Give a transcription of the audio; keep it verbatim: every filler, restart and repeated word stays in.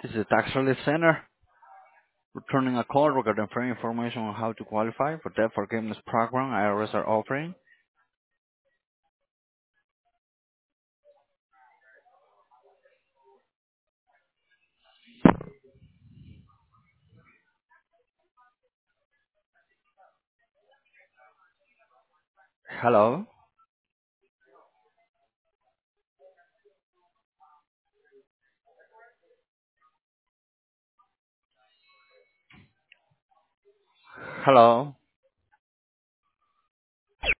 This is the Tax Relief Center, returning a call regarding free information on how to qualify for debt forgiveness program I R S are offering. Hello? Hello?